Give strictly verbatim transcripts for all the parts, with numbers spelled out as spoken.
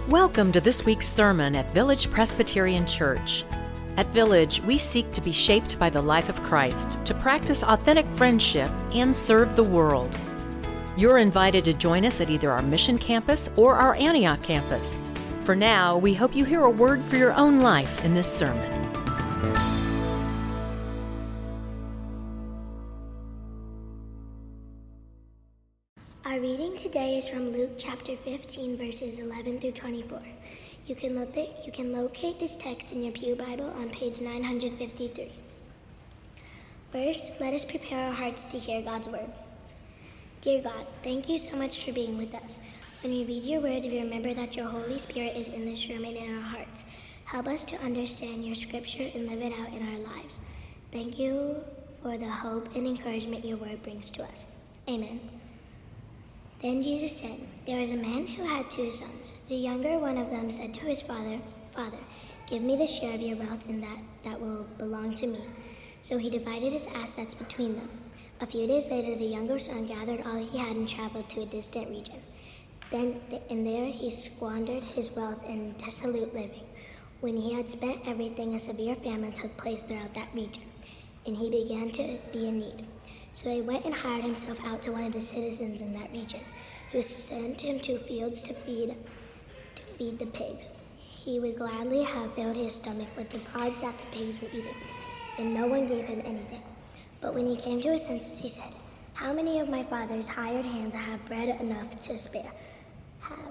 Welcome to this week's sermon at Village Presbyterian Church. At Village, we seek to be shaped by the life of Christ, to practice authentic friendship, and serve the world. You're invited to join us at either our Mission Campus or our Antioch campus. For now, we hope you hear a word for your own life in this sermon. Our reading today is from Luke chapter fifteen, verses eleven through twenty-four. You can, lo- you can locate this text in your Pew Bible on page nine hundred fifty-three. First, let us prepare our hearts to hear God's word. Dear God, thank you so much for being with us. When we read your word, we remember that your Holy Spirit is in this room and in our hearts. Help us to understand your scripture and live it out in our lives. Thank you for the hope and encouragement your word brings to us. Amen. Then Jesus said, "There was a man who had two sons. The younger one of them said to his father, 'Father, give me the share of your wealth in that that will belong to me.' So he divided his assets between them. A few days later, the younger son gathered all he had and traveled to a distant region. Then, and there he squandered his wealth in dissolute living. When he had spent everything, a severe famine took place throughout that region, and he began to be in need. So he went and hired himself out to one of the citizens in that region, who sent him to fields to feed to feed the pigs. He would gladly have filled his stomach with the pods that the pigs were eating, and no one gave him anything. But when he came to his senses, he said, 'How many of my father's hired hands have bread enough to spare? Have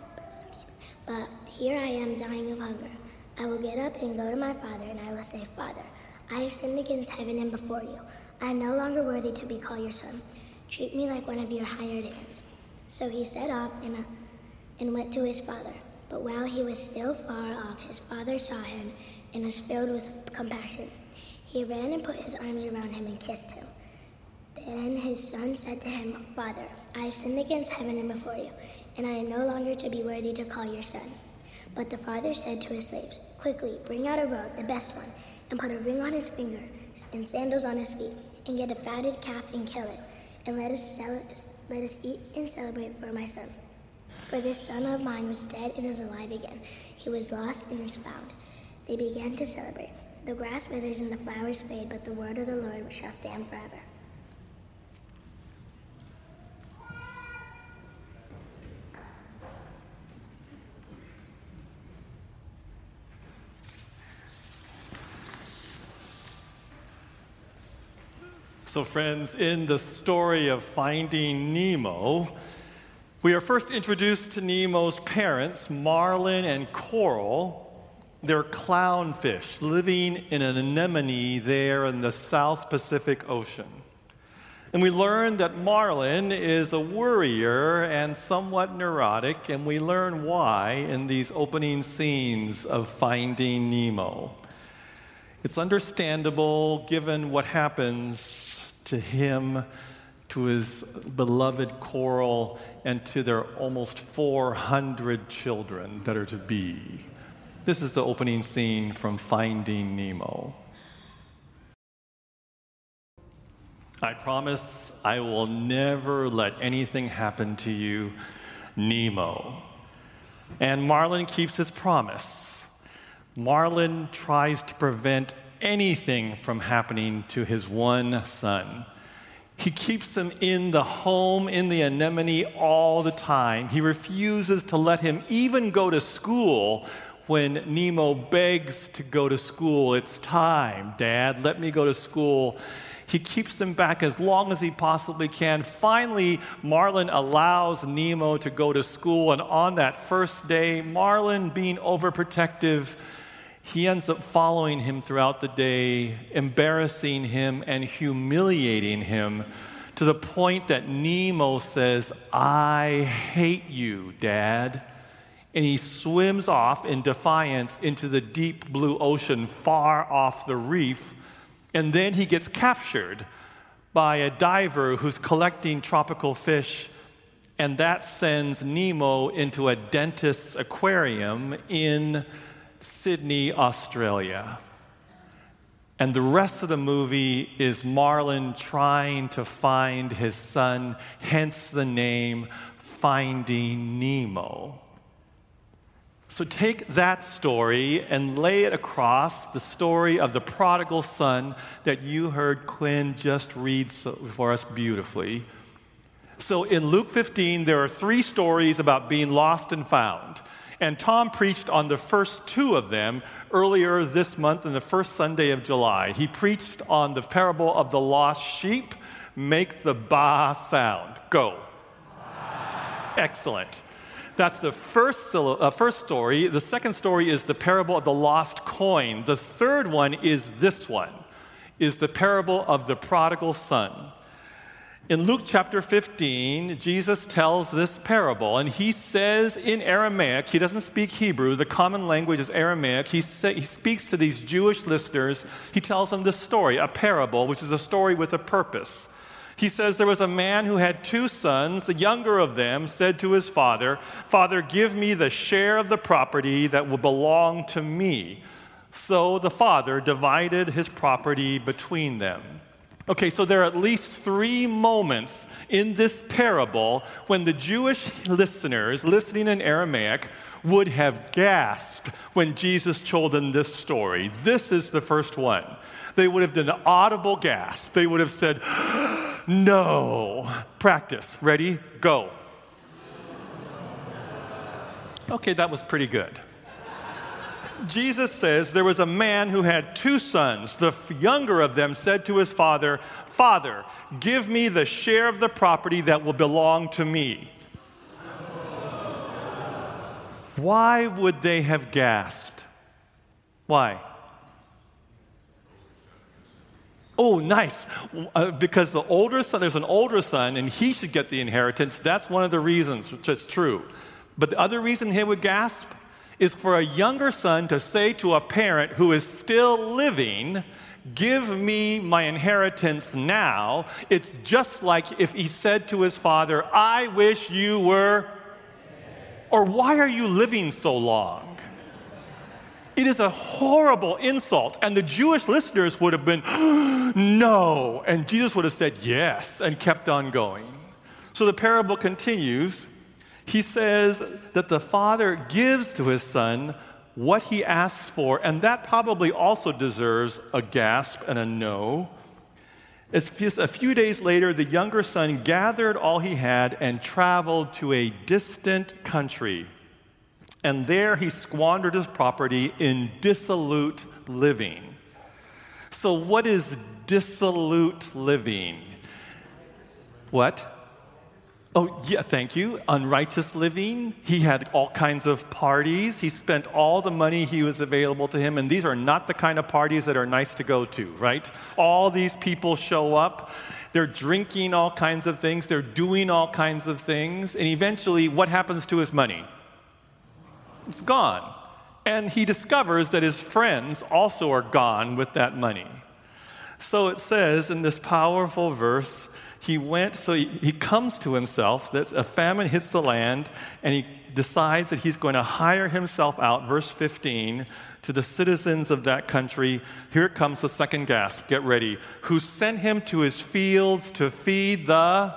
But here I am dying of hunger. I will get up and go to my father, and I will say, Father, I have sinned against heaven and before you. I am no longer worthy to be called your son. Treat me like one of your hired hands.' So he set off and, uh, and went to his father. But while he was still far off, his father saw him and was filled with compassion. He ran and put his arms around him and kissed him. Then his son said to him, 'Father, I have sinned against heaven and before you, and I am no longer to be worthy to call your son.' But the father said to his slaves, 'Quickly, bring out a robe, the best one, and put a ring on his finger and sandals on his feet, and get a fatted calf and kill it, and let us sell it, let us eat and celebrate for my son. For this son of mine was dead and is alive again. He was lost and is found.' They began to celebrate. The grass withers and the flowers fade, but the word of the Lord shall stand forever." So friends, in the story of Finding Nemo, we are first introduced to Nemo's parents, Marlin and Coral. They're clownfish living in an anemone there in the South Pacific Ocean. And we learn that Marlin is a worrier and somewhat neurotic, and we learn why in these opening scenes of Finding Nemo. It's understandable given what happens to him, to his beloved Coral, and to their almost four hundred children that are to be. This is the opening scene from Finding Nemo. "I promise I will never let anything happen to you, Nemo." And Marlin keeps his promise. Marlin tries to prevent anything from happening to his one son. He keeps him in the home in the anemone all the time. He refuses to let him even go to school when Nemo begs to go to school. "It's time, Dad, let me go to school." He keeps him back as long as he possibly can. Finally, Marlin allows Nemo to go to school, and on that first day, Marlin, being overprotective, he ends up following him throughout the day, embarrassing him and humiliating him to the point that Nemo says, "I hate you, Dad." And he swims off in defiance into the deep blue ocean far off the reef. And then he gets captured by a diver who's collecting tropical fish. And that sends Nemo into a dentist's aquarium in Sydney, Australia. And the rest of the movie is Marlin trying to find his son, hence the name Finding Nemo. So take that story and lay it across the story of the prodigal son that you heard Quinn just read for us beautifully. So in Luke fifteen, there are three stories about being lost and found. And Tom preached on the first two of them earlier this month, in the first Sunday of July. He preached on the parable of the lost sheep. Make the ba sound. Go. Excellent. That's the first, uh, first story. The second story is the parable of the lost coin. The third one is this one, is the parable of the prodigal son. In Luke chapter fifteen, Jesus tells this parable, and he says in Aramaic, he doesn't speak Hebrew, the common language is Aramaic. He, say, he speaks to these Jewish listeners. He tells them this story, a parable, which is a story with a purpose. He says there was a man who had two sons. The younger of them said to his father, "Father, give me the share of the property that will belong to me." So the father divided his property between them. Okay, so there are at least three moments in this parable when the Jewish listeners, listening in Aramaic, would have gasped when Jesus told them this story. This is the first one. They would have done an audible gasp. They would have said, "No." Practice. Ready? Go. Okay, that was pretty good. Jesus says there was a man who had two sons. The younger of them said to his father, "Father, give me the share of the property that will belong to me." Why would they have gasped? Why? Oh, nice. Uh, because the older son, there's an older son, and he should get the inheritance. That's one of the reasons, which is true. But the other reason he would gasp is for a younger son to say to a parent who is still living, "Give me my inheritance now." It's just like if he said to his father, "I wish you were," or "Why are you living so long?" It is a horrible insult. And the Jewish listeners would have been, "No." And Jesus would have said, "Yes," and kept on going. So the parable continues. He says that the father gives to his son what he asks for, and that probably also deserves a gasp and a no. As a few days later, the younger son gathered all he had and traveled to a distant country. And there he squandered his property in dissolute living. So what is dissolute living? What? Oh, yeah, thank you. Unrighteous living. He had all kinds of parties. He spent all the money he was available to him, and these are not the kind of parties that are nice to go to, right? All these people show up. They're drinking all kinds of things. They're doing all kinds of things. And eventually, what happens to his money? It's gone. And he discovers that his friends also are gone with that money. So it says in this powerful verse, he went, so he, he comes to himself, that a famine hits the land, and he decides that he's going to hire himself out, verse fifteen, to the citizens of that country. Here comes the second gasp, get ready, who sent him to his fields to feed the...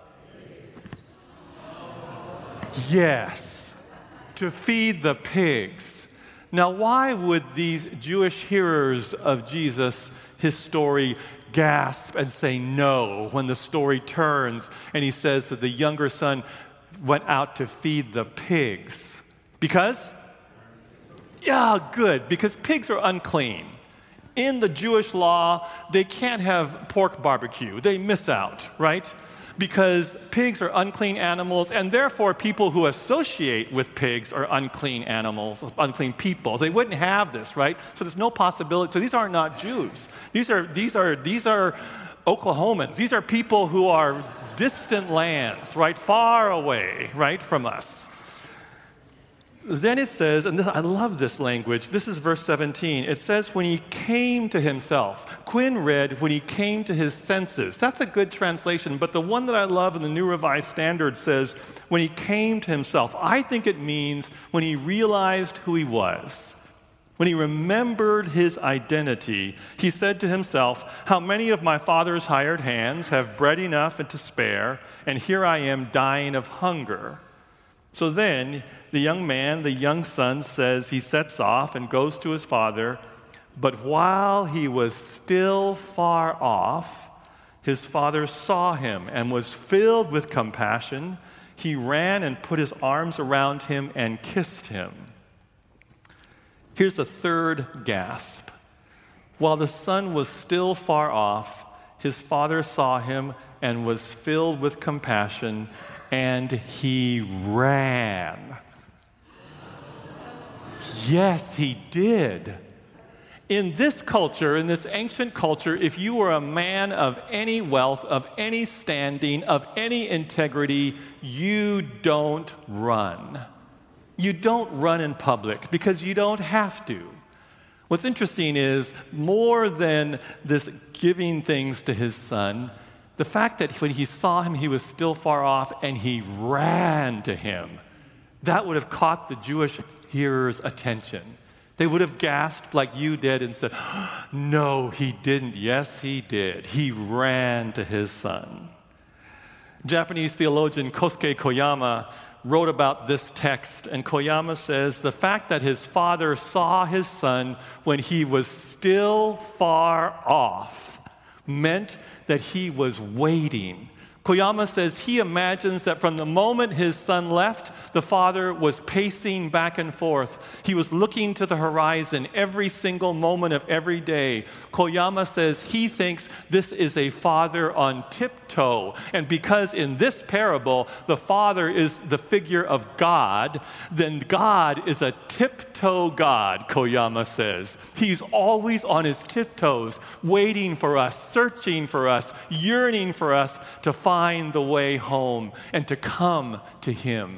Yes. To feed the pigs. Now, why would these Jewish hearers of Jesus, his story, gasp and say no when the story turns and he says that the younger son went out to feed the pigs? Because? Yeah, good. Because pigs are unclean. In the Jewish law, they can't have pork barbecue. They miss out, right? Because pigs are unclean animals, and therefore people who associate with pigs are unclean animals, unclean people. They wouldn't have this, right? So there's no possibility. So these are not Jews. These are these are these are Oklahomans. These are people who are distant lands, right, far away, right, from us. Then it says, and this, I love this language, this is verse seventeen. It says, when he came to himself. Quinn read, when he came to his senses. That's a good translation, but the one that I love in the New Revised Standard says, when he came to himself. I think it means when he realized who he was. When he remembered his identity, he said to himself, how many of my father's hired hands have bread enough and to spare, and here I am dying of hunger. So then the young man, the young son, says he sets off and goes to his father. But while he was still far off, his father saw him and was filled with compassion. He ran and put his arms around him and kissed him. Here's the third gasp. While the son was still far off, his father saw him and was filled with compassion, and he ran. Yes, he did. In this culture, in this ancient culture, if you were a man of any wealth, of any standing, of any integrity, you don't run. You don't run in public because you don't have to. What's interesting is, more than this giving things to his son, the fact that when he saw him, he was still far off and he ran to him, that would have caught the Jewish hearers' attention. They would have gasped like you did and said, no, he didn't. Yes, he did. He ran to his son. Japanese theologian Kosuke Koyama wrote about this text, and Koyama says, the fact that his father saw his son when he was still far off meant that he was waiting. Koyama says he imagines that from the moment his son left, the father was pacing back and forth. He was looking to the horizon every single moment of every day. Koyama says he thinks this is a father on tiptoe. And because in this parable, the father is the figure of God, then God is a tiptoe God, Koyama says. He's always on his tiptoes, waiting for us, searching for us, yearning for us to find find the way home and to come to him.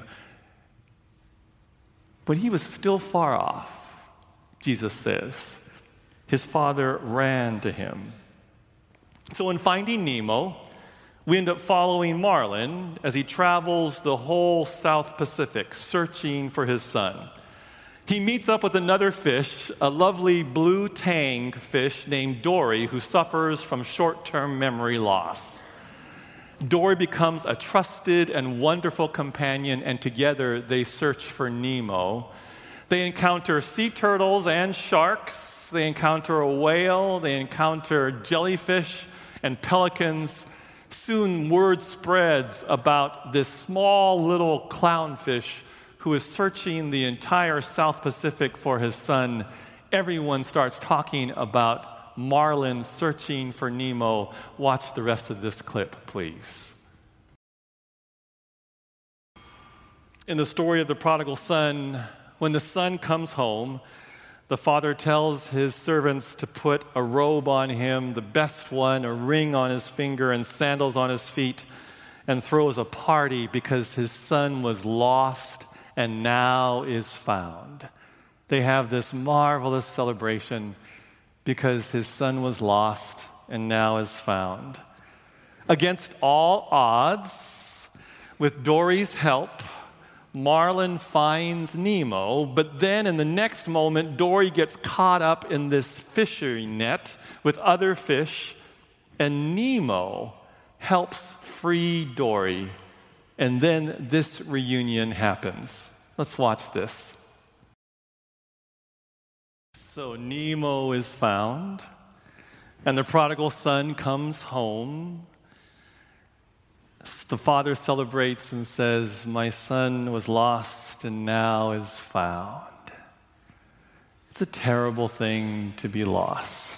But he was still far off, Jesus says. His father ran to him. So in Finding Nemo, we end up following Marlin as he travels the whole South Pacific searching for his son. He meets up with another fish, a lovely blue tang fish named Dory, who suffers from short-term memory loss. Dory becomes a trusted and wonderful companion, and together they search for Nemo. They encounter sea turtles and sharks. They encounter a whale. They encounter jellyfish and pelicans. Soon word spreads about this small little clownfish who is searching the entire South Pacific for his son. Everyone starts talking about Marlin searching for Nemo. Watch the rest of this clip, please. In the story of the prodigal son, when the son comes home, the father tells his servants to put a robe on him, the best one, a ring on his finger, and sandals on his feet, and throws a party because his son was lost and now is found. They have this marvelous celebration because his son was lost and now is found. Against all odds, with Dory's help, Marlin finds Nemo, but then in the next moment, Dory gets caught up in this fishing net with other fish, and Nemo helps free Dory. And then this reunion happens. Let's watch this. So Nemo is found, and the prodigal son comes home. The father celebrates and says, my son was lost and now is found. It's a terrible thing to be lost.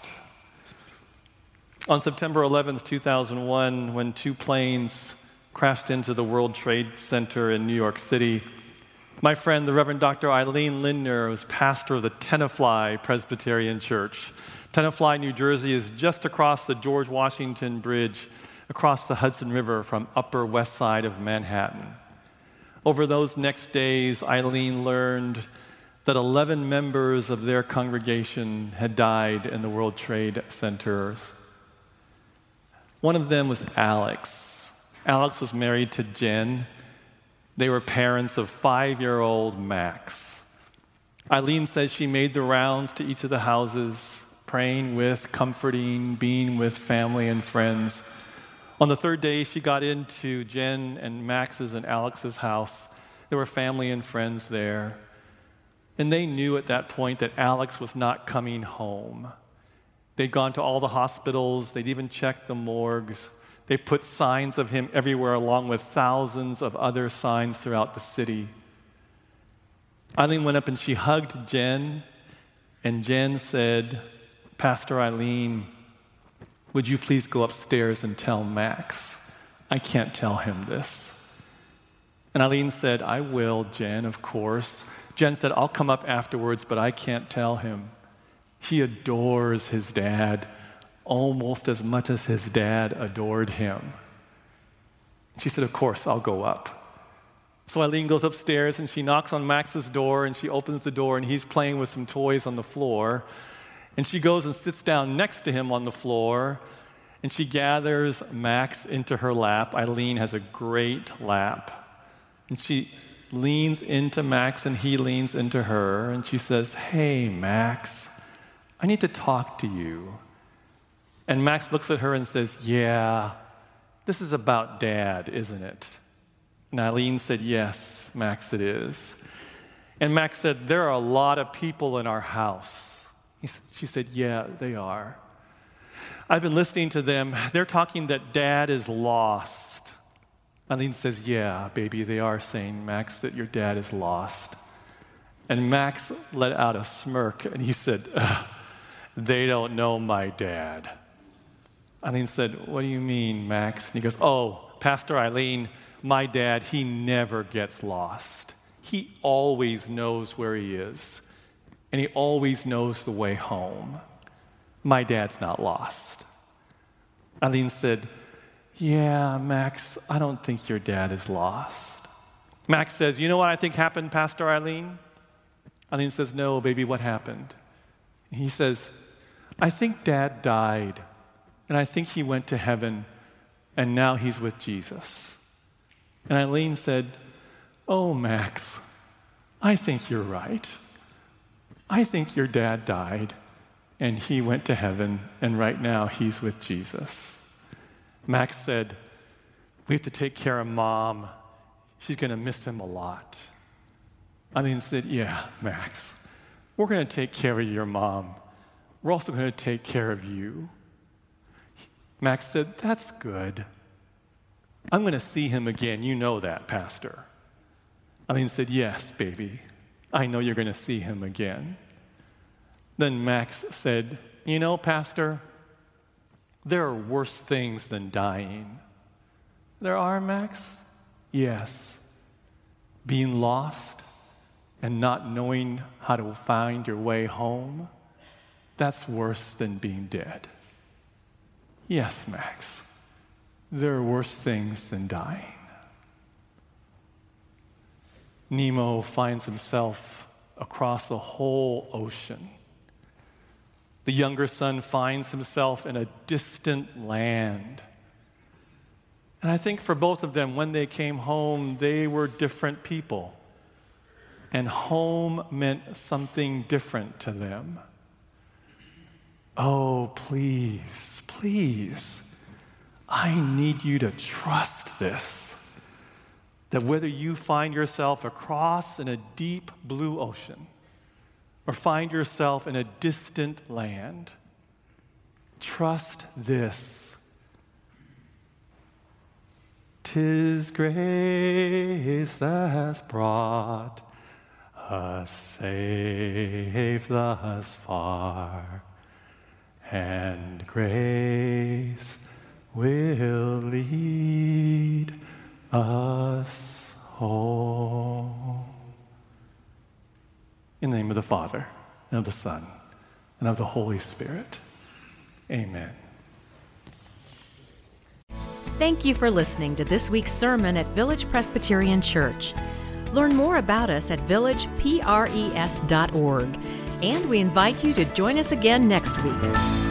On September eleventh, two thousand one, when two planes crashed into the World Trade Center in New York City, my friend, the Reverend Doctor Eileen Lindner, was pastor of the Tenafly Presbyterian Church. Tenafly, New Jersey, is just across the George Washington Bridge, across the Hudson River from Upper West Side of Manhattan. Over those next days, Eileen learned that eleven members of their congregation had died in the World Trade Centers. One of them was Alex. Alex was married to Jen. They were parents of five-year-old Max. Eileen says she made the rounds to each of the houses, praying with, comforting, being with family and friends. On the third day, she got into Jen and Max's and Alex's house, There were family and friends there. And they knew at that point that Alex was not coming home. They'd gone to all the hospitals. They'd even checked the morgues. They put signs of him everywhere, along with thousands of other signs throughout the city. Eileen went up and she hugged Jen, and Jen said, Pastor Eileen, would you please go upstairs and tell Max? I can't tell him this. And Eileen said, I will, Jen, of course. Jen said, I'll come up afterwards, but I can't tell him. He adores his dad almost as much as his dad adored him. She said, of course, I'll go up. So Eileen goes upstairs and she knocks on Max's door and she opens the door and he's playing with some toys on the floor. And she goes and sits down next to him on the floor and she gathers Max into her lap. Eileen has a great lap. And she leans into Max and he leans into her and she says, hey, Max, I need to talk to you. And Max looks at her and says, yeah, this is about Dad, isn't it? And Eileen said, yes, Max, it is. And Max said, there are a lot of people in our house. He, she said, yeah, they are. I've been listening to them. They're talking that Dad is lost. Eileen says, yeah, baby, they are saying, Max, that your dad is lost. And Max let out a smirk and he said, they don't know my dad. Eileen said, what do you mean, Max? And he goes, oh, Pastor Eileen, my dad, he never gets lost. He always knows where he is, and he always knows the way home. My dad's not lost. Eileen said, yeah, Max, I don't think your dad is lost. Max says, you know what I think happened, Pastor Eileen? Eileen says, no, baby, what happened? He says, I think Dad died. And I think he went to heaven, and now he's with Jesus. And Eileen said, oh, Max, I think you're right. I think your dad died, and he went to heaven, and right now he's with Jesus. Max said, we have to take care of Mom. She's going to miss him a lot. Eileen said, yeah, Max, we're going to take care of your mom. We're also going to take care of you. Max said, that's good. I'm going to see him again. You know that, Pastor. Eileen said, yes, baby. I know you're going to see him again. Then Max said, you know, Pastor, there are worse things than dying. There are, Max? Yes. Being lost and not knowing how to find your way home, that's worse than being dead. Yes, Max, there are worse things than dying. Nemo finds himself across the whole ocean. The younger son finds himself in a distant land. And I think for both of them, when they came home, they were different people. And home meant something different to them. Oh, please. Please, I need you to trust this, that whether you find yourself across in a deep blue ocean or find yourself in a distant land, trust this. 'Tis grace that's brought us safe thus far, and grace will lead us home. In the name of the Father, and of the Son, and of the Holy Spirit. Amen. Thank you for listening to this week's sermon at Village Presbyterian Church. Learn more about us at village pres dot org. And we invite you to join us again next week.